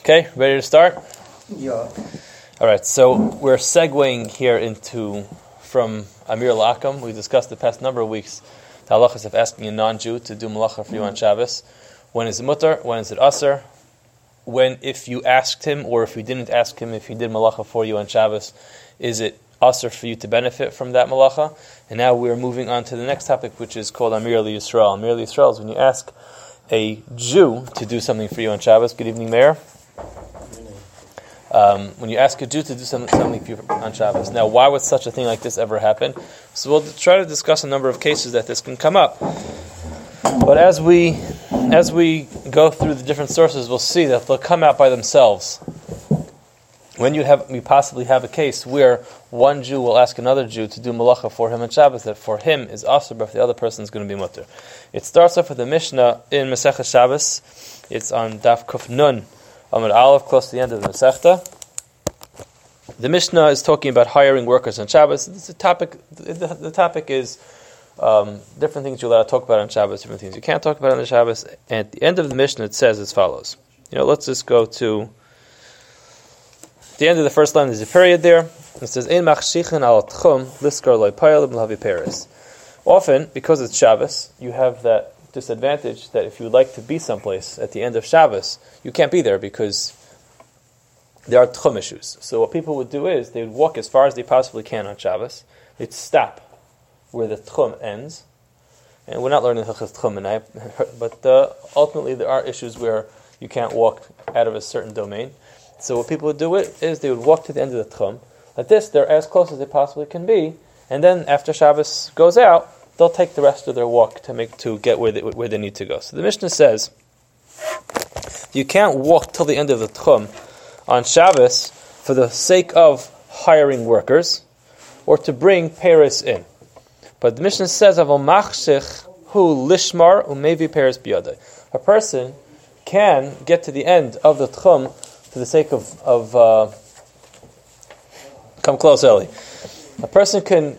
Okay, ready to start? Yeah. All right, so we're segueing here from Amir Lakam. We discussed the past number of weeks the halachas of asking a non-Jew to do malacha for you on Shabbos. When is it mutter? When is it aser? When, if you asked him, or if you didn't ask him, if he did malacha for you on Shabbos, is it aser for you to benefit from that malacha? And now we're moving on to the next topic, which is called Amir Yisrael. Amir Yisrael is when you ask a Jew to do something for you on Shabbos. Good evening, Mayor. When you ask a Jew to do something for you on Shabbos. Now, why would such a thing like this ever happen? So we'll try to discuss a number of cases that this can come up. But as we go through the different sources, we'll see that they'll come out by themselves. When we possibly have a case where one Jew will ask another Jew to do malacha for him on Shabbos, that for him is aser, but for the other person is going to be mutter. It starts off with the Mishnah in Masechah Shabbos. It's on Daf Kuf Nun, Amud Aleph, close to the end of the Masechta. The Mishnah is talking about hiring workers on Shabbos. It's a topic. The topic is different things you're allowed to talk about on Shabbos, different things you can't talk about on the Shabbos. And at the end of the Mishnah, it says as follows. Let's just go to the end of the first line. There's a period there. It says, "Ein machshichin al tchum liskar loy payel b'lavi peres." Often, because it's Shabbos, you have that disadvantage that if you would like to be someplace at the end of Shabbos, you can't be there because there are tchum issues. So what people would do is they would walk as far as they possibly can on Shabbos. They'd stop where the tchum ends. And we're not learning Hilchos Tchum tonight, but ultimately there are issues where you can't walk out of a certain domain. So what people would do is they would walk to the end of the tchum. Like this, they're as close as they possibly can be. And then after Shabbos goes out, they'll take the rest of their walk to get where they need to go. So the Mishnah says, you can't walk till the end of the tchum on Shabbos for the sake of hiring workers or to bring Paris in. But the Mishnah says, "Avol machshich hu lishmar umevi Paris biyadai." A person can get to the end of the tchum for the sake of come close, Eli. A person can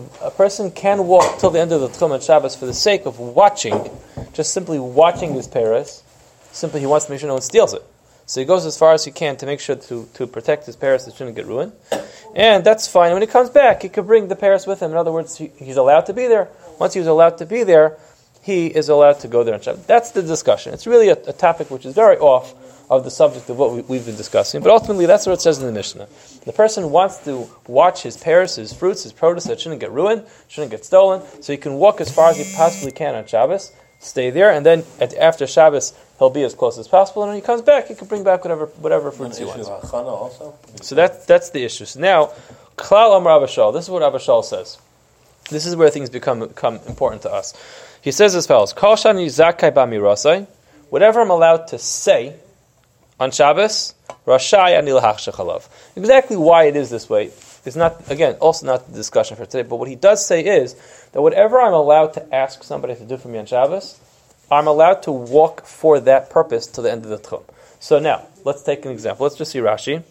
walk till the end of the tchum on Shabbos for the sake of watching, just simply watching his Paris. Simply, he wants to make sure no one steals it. So he goes as far as he can to make sure to protect his Paris that shouldn't get ruined. And that's fine. When he comes back, he could bring the Paris with him. In other words, he's allowed to be there. Once he's allowed to be there, he is allowed to go there on Shabbos. That's the discussion. It's really a topic which is very off of the subject of what we've been discussing. But ultimately, that's what it says in the Mishnah. The person wants to watch his Paris, his fruits, his produce that shouldn't get ruined, shouldn't get stolen, so he can walk as far as he possibly can on Shabbos, stay there, and then after Shabbos, he'll be as close as possible, and when he comes back, he can bring back whatever fruits he wants. Also? So that's the issue. So now, Klal Amar Abashal, this is what Abashal says. This is where things become important to us. He says as follows, Kol shani zakai b'mirasai, whatever I'm allowed to say on Shabbos, Rashai ani lahachshech alav. Exactly why it is this way is not, again, also not the discussion for today, but what he does say is that whatever I'm allowed to ask somebody to do for me on Shabbos, I'm allowed to walk for that purpose to the end of the tchum. So now, let's take an example. Let's just see Rashi.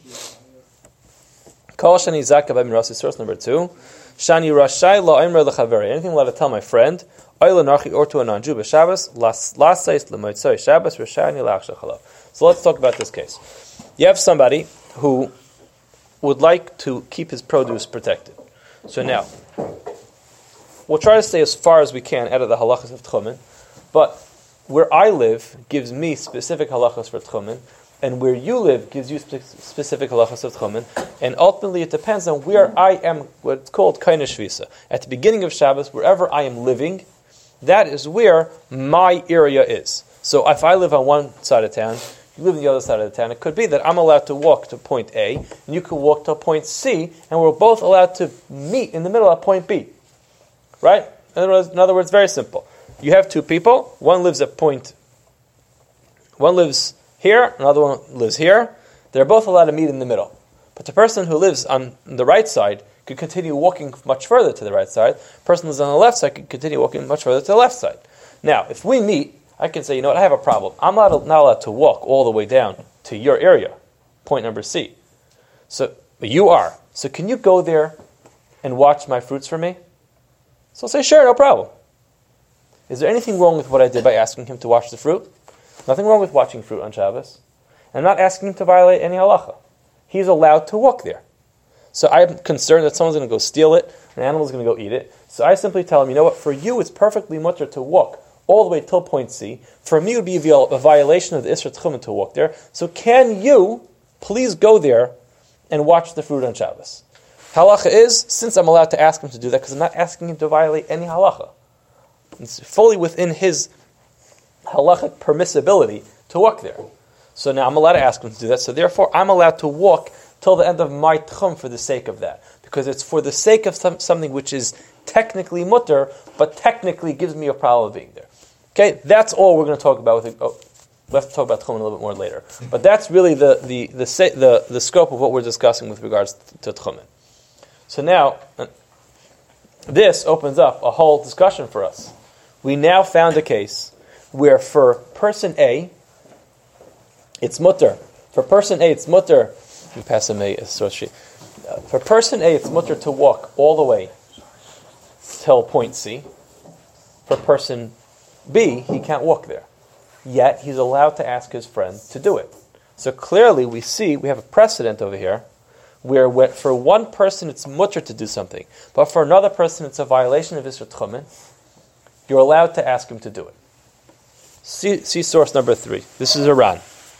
Kol shani zakai b'mirasai, source number 2. Shani Rashai la omer lechaveri. Anything I'm allowed to tell my friend, or to a non-Jew b'Shabbos, lasais l'motzoi Shabbos, Rashai ani lahachshech alav. So let's talk about this case. You have somebody who would like to keep his produce protected. So now, we'll try to stay as far as we can out of the halachas of tchumen, but where I live gives me specific halachas for tchumen, and where you live gives you specific halachas of tchumen, and ultimately it depends on where I am, what's called kaina shvisa. At the beginning of Shabbos, wherever I am living, that is where my area is. So if I live on one side of town, you live on the other side of the town, it could be that I'm allowed to walk to point A, and you can walk to point C, and we're both allowed to meet in the middle at point B. Right? In other words, very simple. You have two people, one lives here, another one lives here. They're both allowed to meet in the middle. But the person who lives on the right side could continue walking much further to the right side. The person who lives on the left side could continue walking much further to the left side. Now, if we meet, I can say, I have a problem. I'm not allowed to walk all the way down to your area, point number C. So, but you are. So can you go there and watch my fruits for me? So I'll say, sure, no problem. Is there anything wrong with what I did by asking him to watch the fruit? Nothing wrong with watching fruit on Shabbos. I'm not asking him to violate any halacha. He's allowed to walk there. So I'm concerned that someone's going to go steal it, an animal's going to go eat it. So I simply tell him, you know what, for you it's perfectly mutter to walk all the way till point C. For me it would be a violation of the Isra Tchumen to walk there. So can you please go there and watch the fruit on Shabbos? Halacha is, since I'm allowed to ask him to do that, because I'm not asking him to violate any halacha. It's fully within his halachic permissibility to walk there. So now I'm allowed to ask him to do that, so therefore I'm allowed to walk till the end of my tchum for the sake of that. Because it's for the sake of something which is technically mutter, but technically gives me a problem of being there. Okay, that's all we're going to talk about. We'll have to talk about tchum a little bit more later. But that's really the scope of what we're discussing with regards to tchumen. So now, this opens up a whole discussion for us. We now found a case where for person A, it's mutter. For person A, it's mutter. You pass him a source sheet. For person A, it's mutter to walk all the way till point C. For person B, he can't walk there. Yet, he's allowed to ask his friend to do it. So clearly, we have a precedent over here where for one person it's mutter to do something, but for another person it's a violation of Isra Tchumen. You're allowed to ask him to do it. See source number 3. This is Iran.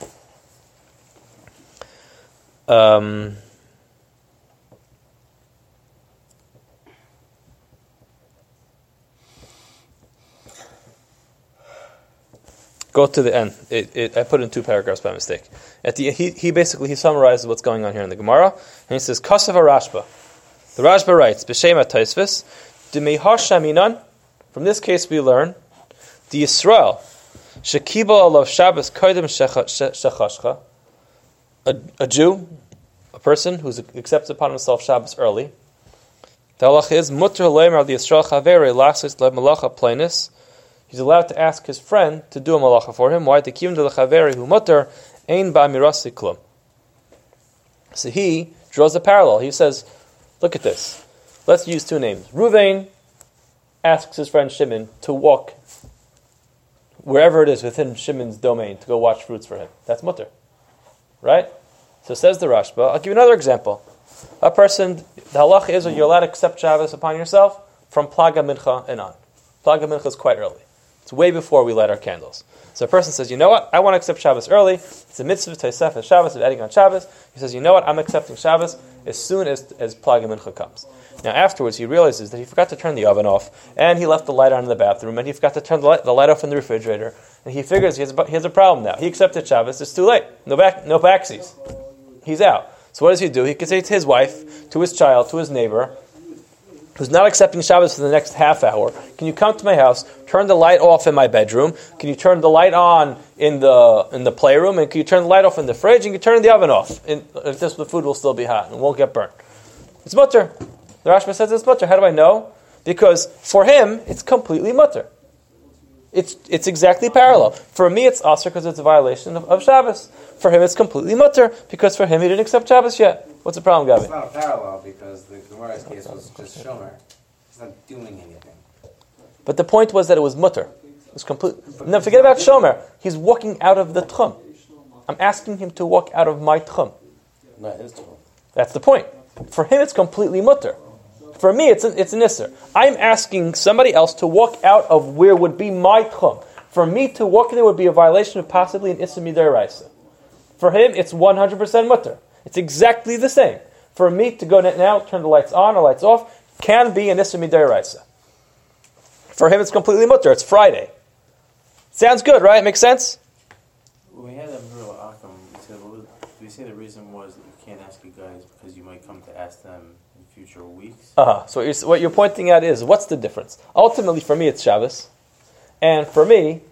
Go to the end. I put it in 2 paragraphs by mistake. At the he summarizes what's going on here in the Gemara, and he says, Kasav Rashba. The Rashba writes, B'Shem HaTaisvis, D'mei Hashaminan. From this case we learn, the Yisrael, Shekibal Alav Shabbos Kodim Shechashcha, a Jew, a person who accepts upon himself Shabbos early. The halach is, Mutter Leimer the Yisrael Chavere Lasis Le Malacha Plainis. He's allowed to ask his friend to do a malacha for him. Why? To kivim de lechaveri hu mutter ein ba'amirasi klum. So he draws a parallel. He says, look at this. Let's use 2 names. Ruvain asks his friend Shimon to walk wherever it is within Shimon's domain to go watch fruits for him. That's mutter. Right? So says the Rashba. I'll give you another example. A person, the halacha is, are you allowed to accept Shabbos upon yourself from Plaga Mincha and on. Plaga Mincha is quite early. It's way before we light our candles. So a person says, you know what, I want to accept Shabbos early. It's a mitzvah Tosef as Shabbos, of adding on Shabbos. He says, you know what, I'm accepting Shabbos as soon as Plaga Mincha comes. Now afterwards he realizes that he forgot to turn the oven off, and he left the light on in the bathroom, and he forgot to turn the light off in the refrigerator, and he figures he has a problem now. He accepted Shabbos, it's too late. No backsies. He's out. So what does he do? He can say to his wife, to his child, to his neighbor, who's not accepting Shabbos for the next half hour, can you come to my house, turn the light off in my bedroom, can you turn the light on in the playroom, and can you turn the light off in the fridge, and can you turn the oven off? If the food will still be hot and won't get burnt. It's mutter. The Rashba says it's mutter. How do I know? Because for him, it's completely mutter. It's exactly parallel. For me, it's asr because it's a violation of Shabbos. For him, it's completely mutter because for him, he didn't accept Shabbos yet. What's the problem, Gabi? It's not a parallel because the Gemara's case was just shomer. He's not doing anything. But the point was that it was mutter. It was complete. No, forget about shomer. He's walking out of the tchum. I'm asking him to walk out of my tchum. Not his tchum. That's the point. For him, it's completely mutter. For me, it's an isser. I'm asking somebody else to walk out of where would be my tchum. For me to walk there would be a violation of possibly an isser midaraisa. For him, it's 100% mutter. It's exactly the same. For me to go now, turn the lights on or lights off, can be an isser midaraisa. For him, it's completely mutter. It's Friday. Sounds good, right? Makes sense? When we had that Muriel Akam, we say the reason was that you can't ask you guys because you might come to ask them in future weeks. So what you're pointing at is, what's the difference? Ultimately, for me, it's Shabbos. And for me,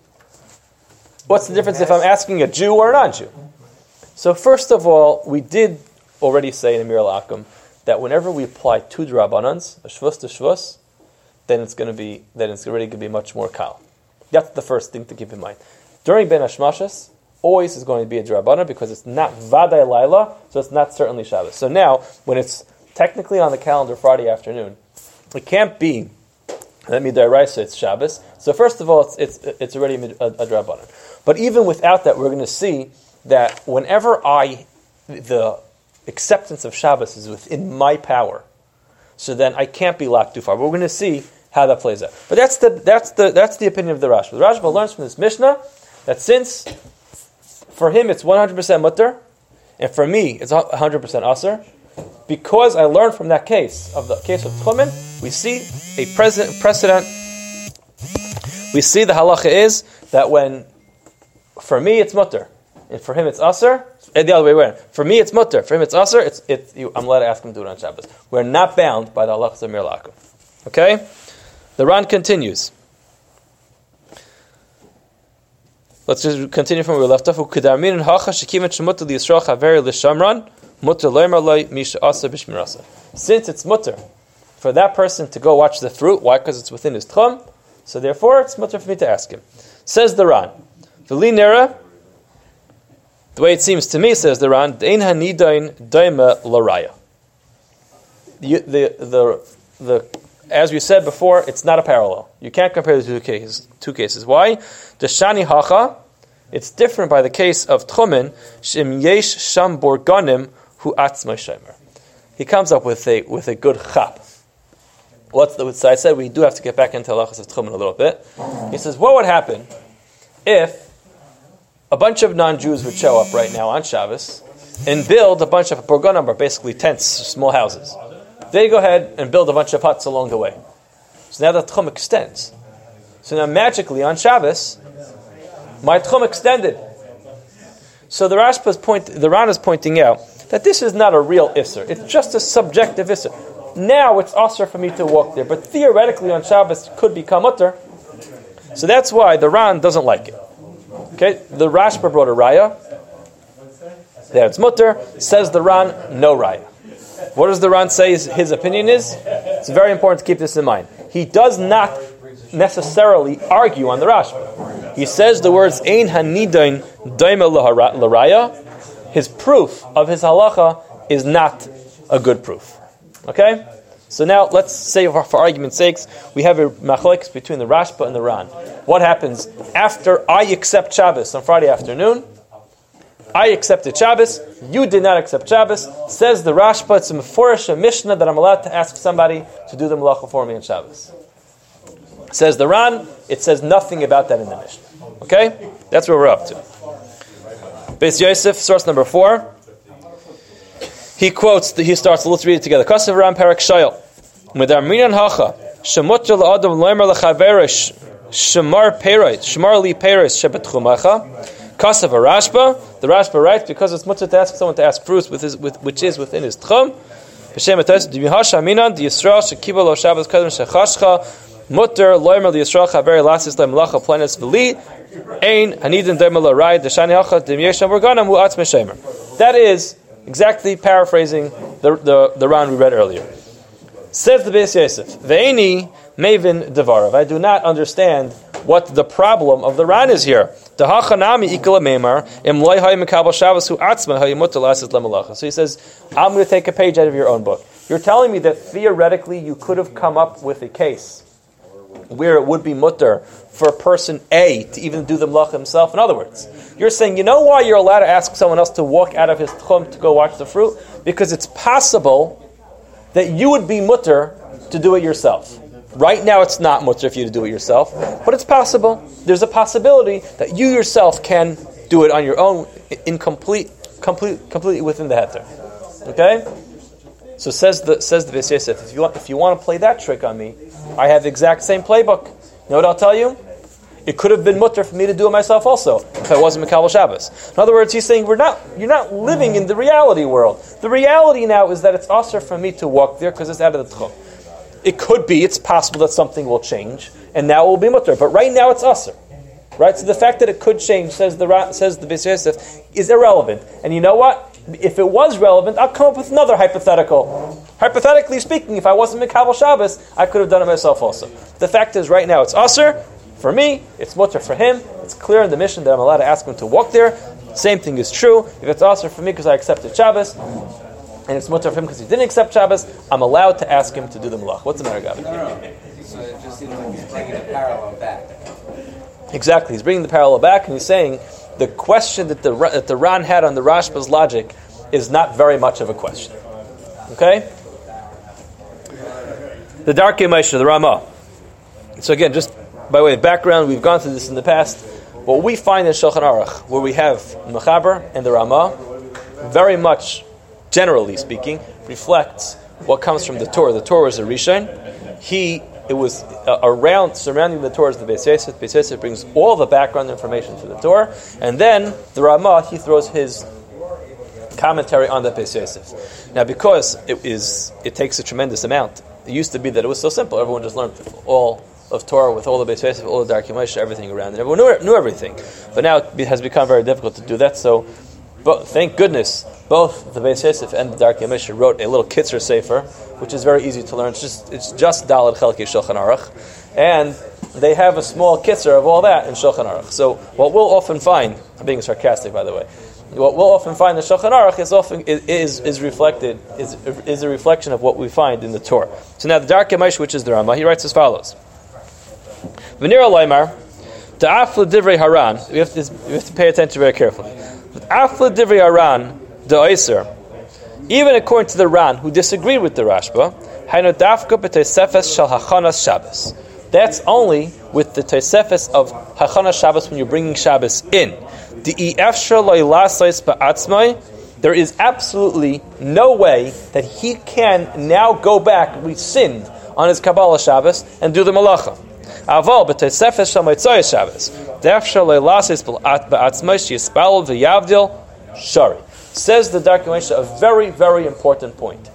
what's the difference if I'm asking a Jew or a non-Jew? So first of all, we did already say in Amir al-Akam that whenever we apply 2 drabanans, a shvus to shvus, then it's already going to be much more kal. That's the first thing to keep in mind. During Ben Hashmashas, always is going to be a drabanan because it's not vaday laila, so it's not certainly Shabbos. So now, when it's technically on the calendar Friday afternoon, it can't be that midaraisa it's Shabbos. So first of all, it's already a drabanan. But even without that, we're going to see that whenever the acceptance of Shabbos is within my power, so then I can't be locked too far. But we're going to see how that plays out. But that's the opinion of the Rashba. The Rashba learns from this Mishnah that since for him it's 100% mutter, and for me it's 100% aser, because I learned from that case of Tchumen, we see a precedent. We see the halacha is that when for me it's mutter, and for him it's aser, and the other way around. For me it's mutter, for him it's aser. I'm allowed to ask him to do it on Shabbos. We're not bound by the halachas of Mir La'akum. Okay, the Ran continues. Let's just continue from where we left off. Since it's mutter for that person to go watch the fruit, why? Because it's within his tchum. So therefore, it's mutter for me to ask him. Says the Ran, V'li nera. The way it seems to me, says the Ran, Dein hanidain daima l'raya. As we said before, it's not a parallel. You can't compare the two cases. Why? The shani hacha, it's different by the case of Tchumen, shim yesh sham borganim hu atzmai shemer. He comes up with a good chap. So I said we do have to get back into halachas of Tchumen a little bit. He says, what would happen if a bunch of non-Jews would show up right now on Shabbos and build a bunch of borganim, or basically tents, small houses. They go ahead and build a bunch of huts along the way. So now the tchum extends. So now magically on Shabbos, my tchum extended. So the Ran is pointing out that this is not a real isser. It's just a subjective isser. Now it's asr for me to walk there, but theoretically on Shabbos it could become mutter. So that's why the Ran doesn't like it. Okay, the Rashba brought a raya. There it's mutter. Says the Ran, no raya. What does the Ran say his opinion is? It's very important to keep this in mind. He does not necessarily argue on the Rashba. He says the words ein hanidain daima l'raya. His proof of his halacha is not a good proof. Okay? So now let's say for argument's sakes, we have a machlokes between the Rashba and the Ran. What happens after I accept Shabbos on Friday afternoon? I accepted Shabbos, you did not accept Shabbos. Says the Rashba, it's a Meforish Mishnah that I'm allowed to ask somebody to do the malacha for me on Shabbos. Says the Ran, it says nothing about that in the Mishnah. Okay? That's where we're up to. Beis Yosef, source number 4. He starts, let's read it together. Kasav Ran Parak Shayel. Medar Minan Hacha, Shemutra L'Adam Loimer L'Chaverish, Shemar Li Peres Shebet Chumacha. Kasav Rashba, the Rashba writes, because it's mutter to ask someone to ask fruits which is within his tchum. B'shem etais d'mihasha minan d'Yisrael shekiba lo Shabbos kadem shechashcha mutter loimer l'Yisrael chaveri lasis le'melacha planes v'li ein hanidin de'mel l'ray d'shani hacha d'miyesham organam hu atz meshemer. That is exactly paraphrasing the Ran we read earlier. Says the Beis Yosef, ve'eni mevin devarav. I do not understand what the problem of the Ran is here. So he says, I'm going to take a page out of your own book. You're telling me that theoretically you could have come up with a case where it would be mutter for person A to even do the malach himself. In other words, you're saying, you know why you're allowed to ask someone else to walk out of his tchum to go watch the fruit? Because it's possible that you would be mutter to do it yourself. Right now it's not mutter for you to do it yourself, but it's possible. There's a possibility that you yourself can do it on your own, completely within the heter. Okay? So says the Beis Yosef, if you want to play that trick on me, I have the exact same playbook. You know what I'll tell you? It could have been mutter for me to do it myself also, if I wasn't Mekabel Shabbos. In other words, he's saying you're not living in the reality world. The reality now is that it's asr for me to walk there because it's out of the tchum. It could be, it's possible that something will change, and now it will be mutter. But right now it's asr. Right? So the fact that it could change, says the Beis Yosef, is irrelevant. And you know what? If it was relevant, I'll come up with another hypothetical. Hypothetically speaking, if I wasn't Mekabel Shabbos, I could have done it myself also. The fact is, right now it's asr. For me, it's mutter for him. It's clear in the mission that I'm allowed to ask him to walk there. Same thing is true. If it's asr for me because I accepted Shabbos, and it's mutter for him because he didn't accept Shabbos, I'm allowed to ask him to do the malach. What's the matter, Gabi? No. So it just seems like he's bringing the parallel back. Exactly. He's bringing the parallel back, and he's saying the question that the Ran had on the Rashba's logic is not very much of a question. Okay? The Darkei Moshe, the Ramah. So again, just by way of background, we've gone through this in the past. What we find in Shulchan Aruch, where we have Mechaber and the Ramah, very much, generally speaking, reflects what comes from the Torah. The Torah is a Rishon. It was surrounding the Torah is the Beis Yosef. Beis Yosef brings all the background information to the Torah, and then the Ramah, he throws his commentary on the Beis Yosef. Now, because it takes a tremendous amount. It used to be that it was so simple. Everyone just learned all of Torah with all the Beis Yosef, all the Darkei Moshe, everything around it. Everyone knew everything. But now it has become very difficult to do that. So, thank goodness, both the Beis Yosef and the Darkei Moshe wrote a little Kitzer Sefer, which is very easy to learn. It's just Daled Chelkei Shulchan Aruch, and they have a small Kitzer of all that in Shulchan Aruch. So, what we'll often find, I'm being sarcastic, by the way, what we'll often find in Shulchan Aruch is a reflection of what we find in the Torah. So now the Darkei Moshe, which is the Ramah, he writes as follows: V'nira Laimar, Da'afla Divrei Haran. We have to pay attention very carefully. Afla Divrei Haran Da'oser. Even according to the Ran, who disagreed with the Rashba, Hainu Dafka b'Tosefes Shal Hachanas Shabbos. That's only with the Tosefes of Hachanas Shabbos when you're bringing Shabbos in. There is absolutely no way that he can now go back, we sinned on his Kabbalah Shabbos, and do the Malacha. Aval b'Tosefes Shal Motzei Shabbos. Dafshar Leilasis b'Atzmai Shispal v'Yavdil Shari. Says the Darkei Moshe a very, very important point.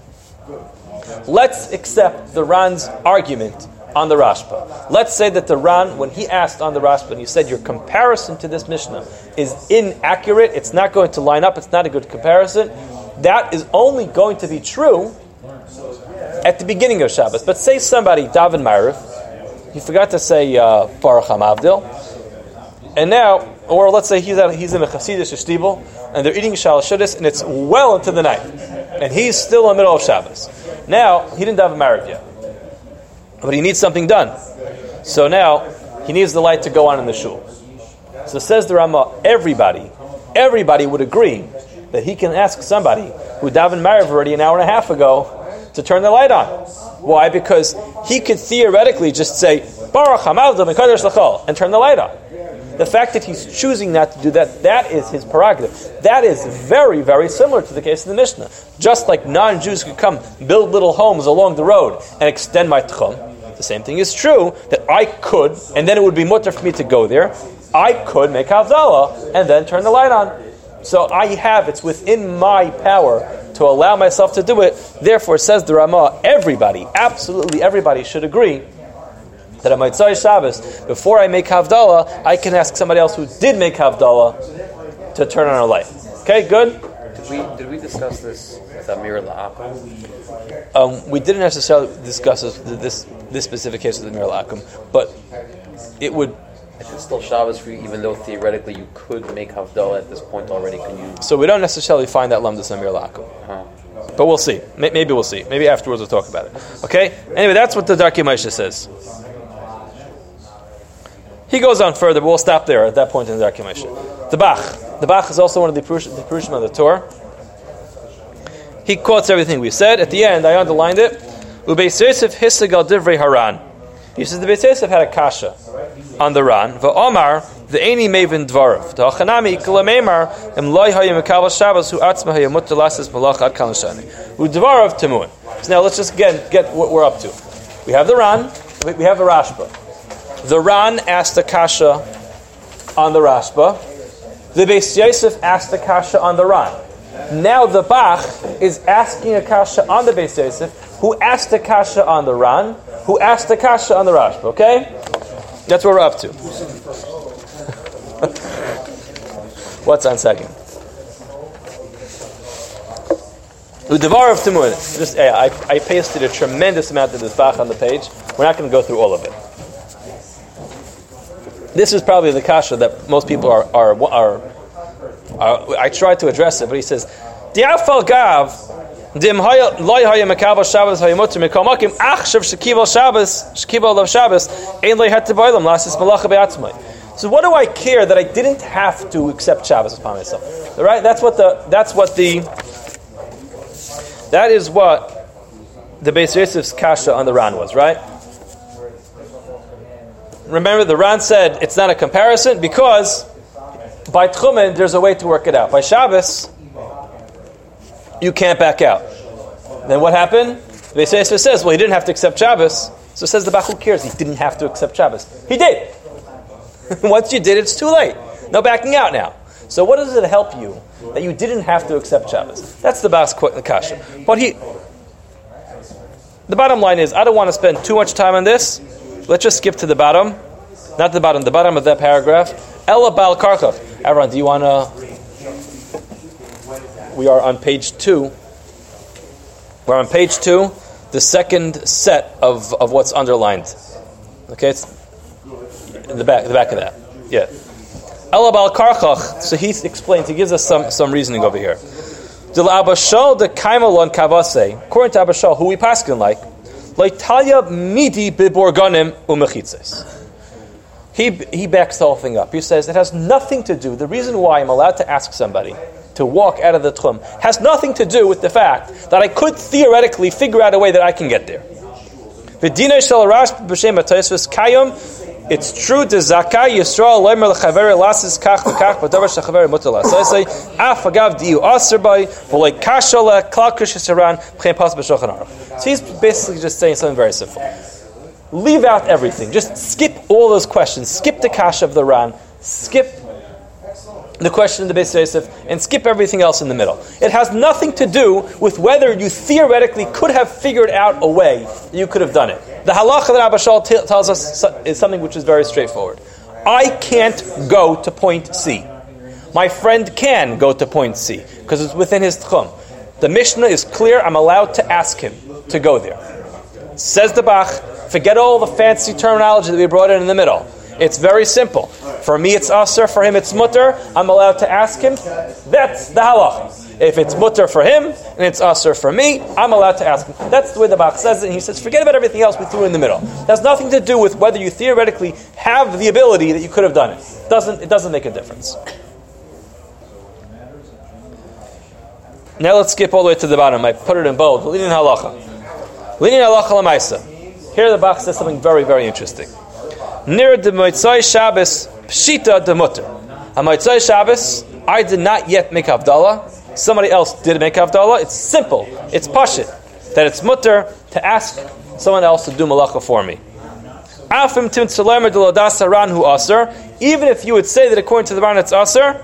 Let's accept the Ran's argument on the Rashba. Let's say that the Ran, when he asked on the Rashba, and he said your comparison to this Mishnah is inaccurate, it's not going to line up, it's not a good comparison, that is only going to be true at the beginning of Shabbos. But say somebody, Daven Ma'ariv, he forgot to say Baruch HaMavdil, and now, or let's say he's in a Chassidish shtibel, and they're eating Shalosh Shudas, and it's well into the night, and he's still in the middle of Shabbos. Now, he didn't Daven Ma'ariv yet, but he needs something done. So now, he needs the light to go on in the shul. So says the Ramah, everybody would agree that he can ask somebody who davened Ma'ariv already an hour and a half ago to turn the light on. Why? Because he could theoretically just say, Baruch HaMavdil Mekadosh L'chol, and turn the light on. The fact that he's choosing not to do that, that is his prerogative. That is very, very similar to the case of the Mishnah. Just like non-Jews could come, build little homes along the road, and extend my tchum, the same thing is true, that I could, and then it would be mutter for me to go there, I could make Havdalah, and then turn the light on. So it's within my power to allow myself to do it. Therefore, says the Ramah, absolutely everybody should agree that on Motzei Shabbos, before I make Havdalah, I can ask somebody else who did make Havdalah to turn on a light. Okay, good? Did we discuss this with Amir La'akum? We didn't necessarily discuss this specific case with Amir La'akum, but it would... If it's still Shabbos for you, even though theoretically you could make Havdalah at this point already, can you... So we don't necessarily find that Lamdas Amir La'akum. But we'll see. Maybe we'll see. Maybe afterwards we'll talk about it. Okay? Anyway, that's what the Darkei Moshe says. He goes on further, but we'll stop there at that point in the Darkei Moshe. The Bach is also one of the Perushim of the Torah. He quotes everything we said. At the end, I underlined it. Ubeis Yosef hisagal divrei Haran. He says the Beis Yosef had a kasha on the Ran. Va'omar the Eini Mevin Dvarav. The Hachanami Iklamemar Em Loi Hayim Mekabel Shabbos Hu Atzma Hayim Mutter Lasses Malach Ad Kalashani. Hu Dvarav Temuin. So now let's just get what we're up to. We have the Ran. We have the Rashba. The Ran asked the kasha on the Rashba. The Beis Yosef asked the kasha on the Ran. Now the Bach is asking a kasha on the Beis Yosef, who asked the kasha on the Ran, who asked the kasha on the Rashba. Okay? That's what we're up to. What's on second? Udevar of Timun. I pasted a tremendous amount of this Bach on the page. We're not going to go through all of it. This is probably the kasha that most people are I tried to address it, but he says, Di'afal gav dim loy haya mekabel Shabbos hayamuter mekamakim achshav shekibel Shabbos ein loy het b'olam lasis malacha be'atzmai. So what do I care that I didn't have to accept Shabbos upon myself? Right? That is what the Beis Yosef's kasha on the Ran was, right? Remember, the Ran said it's not a comparison because by Tchumen there's a way to work it out. By Shabbos, you can't back out. Then what happened? The Beis Yosef says, well, he didn't have to accept Shabbos. So says the Bach, who cares? He didn't have to accept Shabbos. He did. Once you did, it's too late. No backing out now. So what does it help you that you didn't have to accept Shabbos? That's the Bach's kasha. But the bottom line is, I don't want to spend too much time on this. Let's just skip to the bottom. Not the bottom of that paragraph. Ella Bal Karchach. Everyone, do you want to... We are on page 2. We're on page 2, the second set of what's underlined. Okay, it's in the back of that. Yeah. Ella Bal Karchach. So he explains, he gives us some reasoning over here. According to Abba Shal, who we paskin like midi biborganim umechitzes. He backs the whole thing up. He says it has nothing to do. The reason why I'm allowed to ask somebody to walk out of the tchum has nothing to do with the fact that I could theoretically figure out a way that I can get there. V'dinay shel Rash b'shem Atosfos kayom. It's true. The zakai Yisrael leimer lechaver lasis kach v'kach b'davar shechaver mutar lasosei af agav diu aser by v'lei kashala klal krishis haran b'chein pas b'shulchan aruch. So he's basically just saying something very simple. Leave out everything. Just skip all those questions. Skip the kasha of the Ran. Skip the question of the Beis Yosef, and skip everything else in the middle. It has nothing to do with whether you theoretically could have figured out a way you could have done it. The halacha that Abba Shal tells us is something which is very straightforward. I can't go to point C. My friend can go to point C because it's within his tchum. The Mishnah is clear. I'm allowed to ask him to go there. Says the Bach, forget all the fancy terminology that we brought in the middle. It's very simple. For me, it's aser. For him, it's mutter. I'm allowed to ask him. That's the halacha. If it's mutter for him and it's aser for me, I'm allowed to ask him. That's the way the Bach says it. And he says, forget about everything else we threw in the middle. It has nothing to do with whether you theoretically have the ability that you could have done it. It doesn't make a difference. Now let's skip all the way to the bottom. I put it in bold. Linyan halacha. Linyan halacha l'maisa. Here the Bach says something very, very interesting. Near the Motzai Shabbos, Pshita de Mutter. On Motzai Shabbos, I did not yet make Havdalah. Somebody else did make Havdalah. It's simple. It's pashit. That it's mutter to ask someone else to do malacha for me. Even if you would say that according to the Ran it's aser,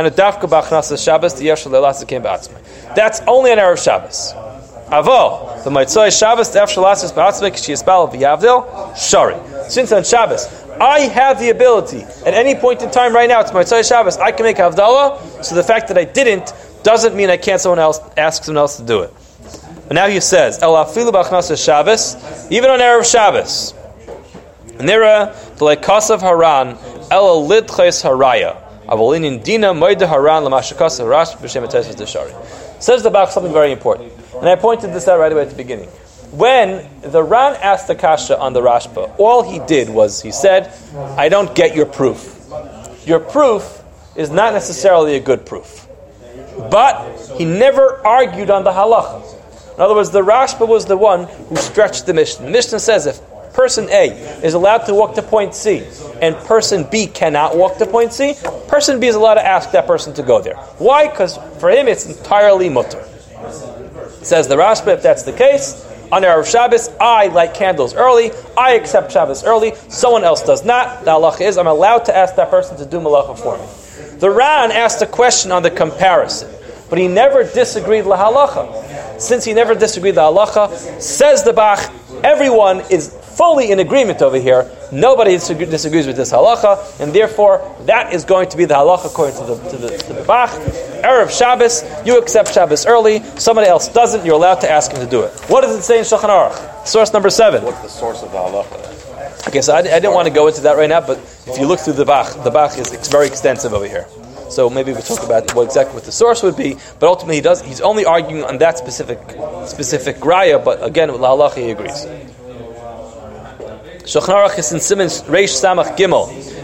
that's only an Erev Shabbos. Avo, the Motzai Shabbos, the Efshalasis Ba'atzmek, she is Bal V'Yavdil, Shari. Since on Shabbos, I have the ability, at any point in time right now, it's Motzai Shabbos, I can make Havdalah, so the fact that I didn't doesn't mean I can't ask someone else to do it. But now he says, El Afilu B'Achnasa Shabbos, even on Erev Shabbos, Nira, D'lei Kasav Haran, El Lidches Haraya, Avolinin Dina Moida Haran, L'Mashakas Harash, B'Shem Atosfos Deshari. Says the Bach something very important. And I pointed this out right away at the beginning. When the Ran asked the kasha on the Rashba, all he did was, he said, I don't get your proof. Your proof is not necessarily a good proof. But he never argued on the halacha. In other words, the Rashba was the one who stretched the Mishnah. The Mishnah says if person A is allowed to walk to point C and person B cannot walk to point C, person B is allowed to ask that person to go there. Why? Because for him it's entirely mutter. Says the Rashba, if that's the case, on Erev Shabbos, I light candles early, I accept Shabbos early, someone else does not. The halacha is I'm allowed to ask that person to do malacha for me. The Ran asked a question on the comparison, but he never disagreed la halacha. Since he never disagreed la halacha, says the Bach, everyone is fully in agreement over here. Nobody disagrees with this halacha, and therefore that is going to be the halacha according to the Bach. Erev Shabbos, you accept Shabbos early. Somebody else doesn't. You're allowed to ask him to do it. What does it say in Shulchan Aruch? Source number 7. What's the source of the halacha? Okay, so I didn't want to go into that right now, but if you look through the Bach is very extensive over here. So maybe we talk about what the source would be, but ultimately he's only arguing on that specific raya, but again with la halacha he agrees. Shulchan Aruch is in Siman Reish Samach Gimel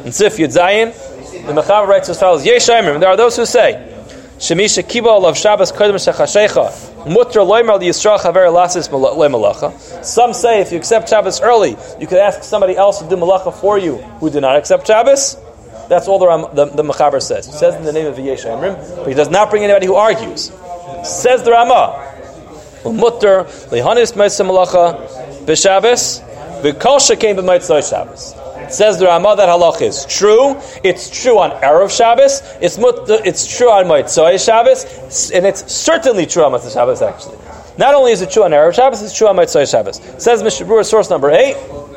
In Sif Yud Zayin, the Mechaber writes as follows: Yesh Omrim, there are those who say, Shemisha Kibal of Shabbos Kodem Shechashecha Mutter Loimer Yisrael Chaver Lasis Malacha. Some say if you accept Shabbos early, you could ask somebody else to do malacha for you who did not accept Shabbos. That's all the Mechaber says. He says in the name of Yesh Omrim, but he does not bring anybody who argues. Says the Ramah, Mutter Lehanis Meitzah Malacha B'Shabbos V'Kol Shekein B'Meitzah Shabbos. Says the Ramah that halacha is true. It's true on Erev Shabbos. It's true on Motzei Shabbos, and it's certainly true on Motzei Shabbos. Actually, not only is it true on Erev Shabbos, it's true on Motzei Shabbos. Says Mishnah Berurah, source number 8.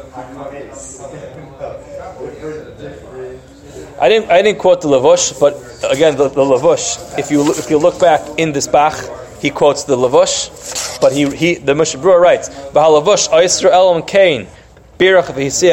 I didn't quote the Lavush, but again, the Lavush. If you look back in this Bach, he quotes the Lavush, but the Mishnah Berurah writes, "B'halavush Yisrael Elam Kain." So even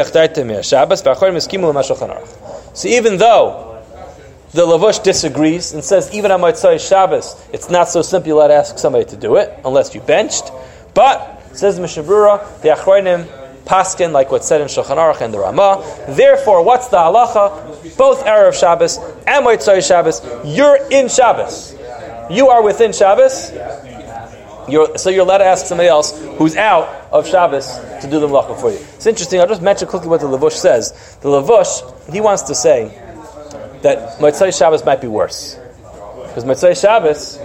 though the Lavush disagrees and says even on Motzei Shabbos it's not so simple you let ask somebody to do it unless you benched, but says Mishnah Berurah, the Achronim paskin like what's said in Shulchan Aruch and the Ramah. Therefore, what's the halacha? Both Erev Shabbos and Motzei Shabbos, you're in Shabbos. You are within Shabbos. So you're allowed to ask somebody else who's out of Shabbos to do the malacha for you. It's interesting. I'll just mention quickly what the Lavush says. The Lavush, he wants to say that Motzei Shabbos might be worse, because Motzei Shabbos,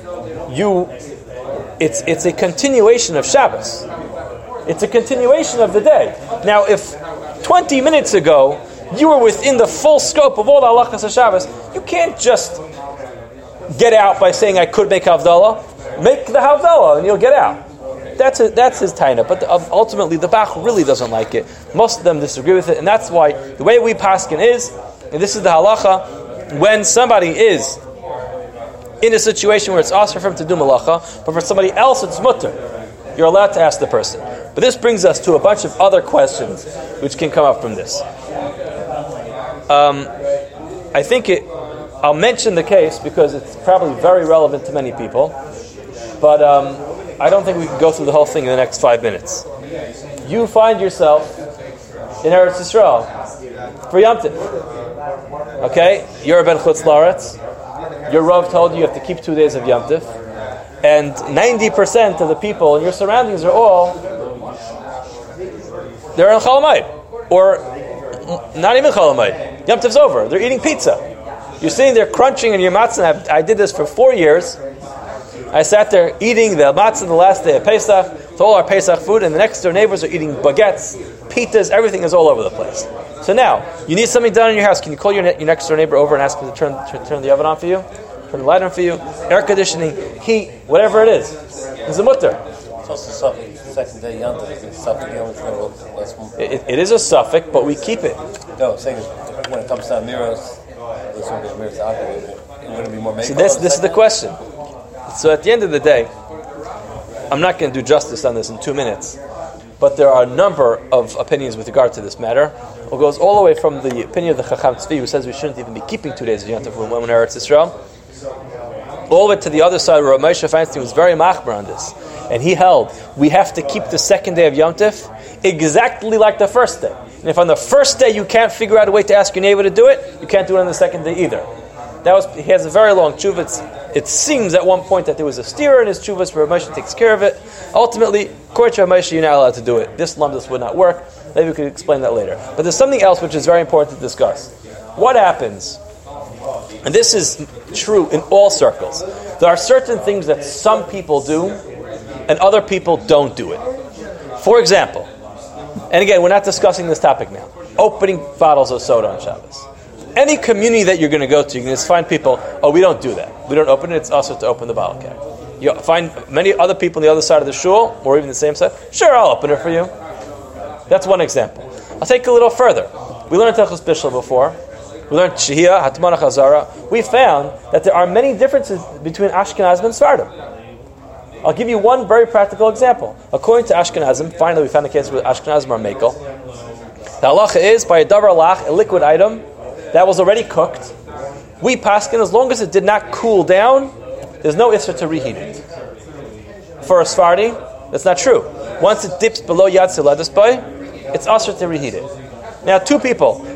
it's a continuation of Shabbos. It's a continuation of the day. Now, if 20 minutes ago you were within the full scope of all the halachas of Shabbos, you can't just get out by saying I could make Havdalah. Make the Havdalah and you'll get out. That's his taina. But ultimately, the Bach really doesn't like it. Most of them disagree with it, and that's why the way we paskin is, and this is the halacha, when somebody is in a situation where it's asked for him to do malacha, but for somebody else it's mutter, you're allowed to ask the person. But this brings us to a bunch of other questions which can come up from this. I think I'll mention the case because it's probably very relevant to many people. But I don't think we can go through the whole thing in the next 5 minutes. You find yourself in Eretz Yisrael for Yom Tov. Okay? You're a Ben Chutz La'aretz. Your Rav told you have to keep 2 days of Yom Tov. And 90% of the people in your surroundings are all, they're in Chol Hamoed. Or not even Chol Hamoed. Yom Tov's over. They're eating pizza. You're sitting there crunching in your matzah. I did this for 4 years. I sat there eating the matzah the last day of Pesach. It's all our Pesach food, and the next door neighbors are eating baguettes, pitas, everything is all over the place. So now, you need something done in your house. Can you call your next door neighbor over and ask him to turn the oven on for you? Turn the light on for you? Air conditioning, heat, whatever it is. It's a mutter. It's also suffix. Second day Yom Tov is a suffix. It is a suffix, but we keep it. No, I'm saying when it comes to Amiros, there's going to be Amiros out there. It's going to be more See, this is the question. So at the end of the day, I'm not going to do justice on this in 2 minutes, but there are a number of opinions with regard to this matter. It goes all the way from the opinion of the Chacham Tzvi, who says we shouldn't even be keeping 2 days of Yom Tov when we're in Eretz Yisrael, all the way to the other side where Moshe Feinstein was very machmer on this, and he held we have to keep the second day of Yom Tov exactly like the first day. And if on the first day you can't figure out a way to ask your neighbor to do it, you can't do it on the second day either. He has a very long tshuva. It seems at one point that there was a steer in his tshuvas where Moshe takes care of it. Ultimately, according to Moshe, you're not allowed to do it. This lumdus would not work. Maybe we could explain that later. But there's something else which is very important to discuss. What happens, and this is true in all circles, there are certain things that some people do and other people don't do it. For example, and again, we're not discussing this topic now, opening bottles of soda on Shabbos. Any community that you're going to go to, you can just find people, we don't do that. We don't open it, it's also to open the bottle cap. You find many other people on the other side of the shul, or even the same side, sure, I'll open it for you. That's one example. I'll take a little further. We learned Tachlis Bishul before. We learned Shehiyah, Hatmana Chazara. We found that there are many differences between Ashkenazim and Sephardim. I'll give you one very practical example. According to Ashkenazim, finally we found a case where Ashkenazim are mekel. The halacha is, by a davar lach, a liquid item, that was already cooked, we paskin, as long as it did not cool down, there's no issur to reheat it. For a Sephardi, that's not true. Once it dips below Yad Seledus Bay, it's usher to reheat it. Now, two people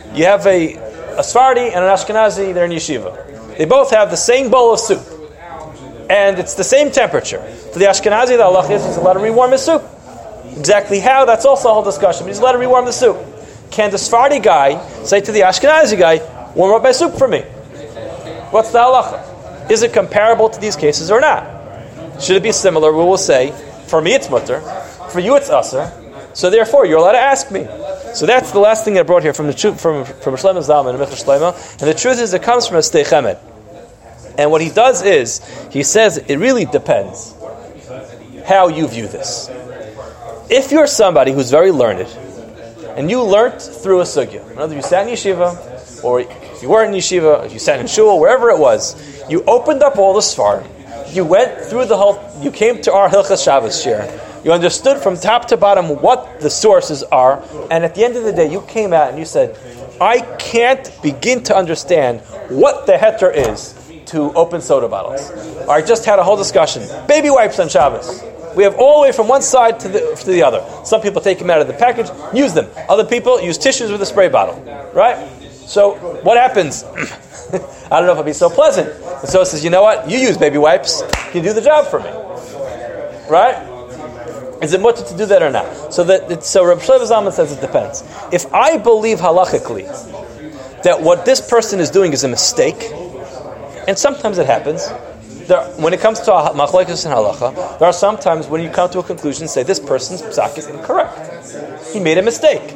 You have a Sephardi and an Ashkenazi, they're in yeshiva. They both have the same bowl of soup. And it's the same temperature. For the Ashkenazi, the halach is he's allowed to rewarm his soup. Exactly how, that's also a whole discussion. But he's allowed to rewarm the soup. Can the Sephardi guy say to the Ashkenazi guy, warm up my soup for me? What's the halacha? Is it comparable to these cases or not? Should it be similar? We will say, for me it's mutter, for you it's aser, so therefore you're allowed to ask me. So that's the last thing I brought here from Shlomo Zalman and Michal Shlomo. And the truth is, it comes from a Stei Chemed. And what he does is, he says, it really depends how you view this. If you're somebody who's very learned, and you learnt through a sugya, in other words, you sat in yeshiva, or if you weren't in yeshiva, if you sat in shul, wherever it was, you opened up all the sfar, you went through the whole, you came to our Hilchas Shabbos shir, you understood from top to bottom what the sources are, and at the end of the day, you came out and you said, I can't begin to understand what the heter is to open soda bottles. I just had a whole discussion. Baby wipes on Shabbos. We have all the way from one side to the other. Some people take them out of the package, use them. Other people use tissues with a spray bottle. Right? So what happens? I don't know if it'll be so pleasant. And so it says, you know what? You use baby wipes. Can you do the job for me? Right? Is it mutter to do that or not? So Reb Shlomo Zalman says it depends. If I believe halachically that what this person is doing is a mistake, and sometimes it happens, when it comes to machlokes and halacha, there are some times when you come to a conclusion and say this person's psak is incorrect. He made a mistake.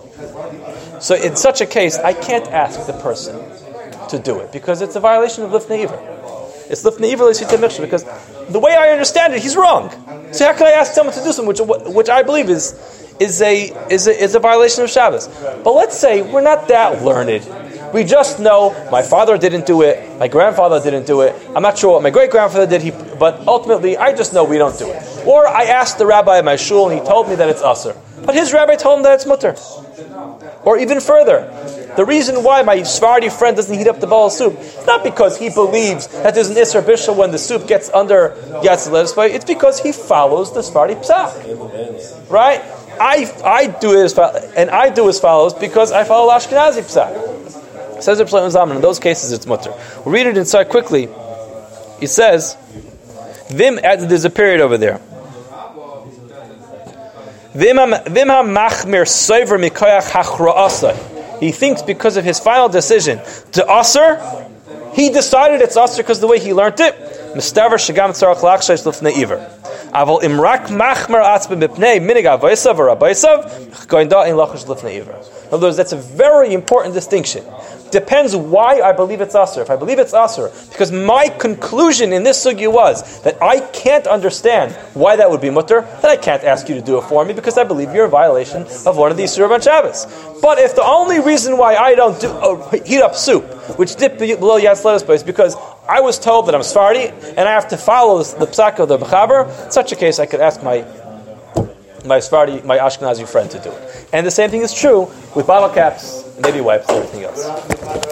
So in such a case, I can't ask the person to do it because it's a violation of lifnei iver. It's lifnei iver l'sita michshah because the way I understand it, he's wrong. So how can I ask someone to do something which I believe is a violation of Shabbos? But let's say we're not that learned. We just know my father didn't do it, my grandfather didn't do it, I'm not sure what my great-grandfather did, but ultimately I just know we don't do it. Or I asked the rabbi at my shul and he told me that it's aser. But his rabbi told him that it's mutter. Or even further, the reason why my Sephardi friend doesn't heat up the bowl of soup is not because he believes that there's an Isser Bishul when the soup gets under Yatz Letzbay, it's because he follows the Sephardi psak. Right? I do as follows because I follow Ashkenazi psak. Says Reb Shlomo Zalman, in those cases it's mutter. We'll read it inside quickly. He says, there's a period over there. He thinks because of his final decision to aser, he decided it's aser because of the way he learned it. Aval imrak machmer atzbe mipnei minig avaisav or abaisav going da in lachash lifnei iver. In other words, that's a very important distinction. Depends why I believe it's aser. If I believe it's aser, because my conclusion in this sugya was that I can't understand why that would be mutter, then I can't ask you to do it for me because I believe you're in violation of one of these Surah on Shabbos. But if the only reason why I don't heat up soup, which dip below Yatz Letzbay, is because I was told that I'm Sephardi and I have to follow the psak of the Mechaber, in such a case I could ask my Sephardi, my Ashkenazi friend to do it. And the same thing is true with bottle caps, baby wipes, and everything else.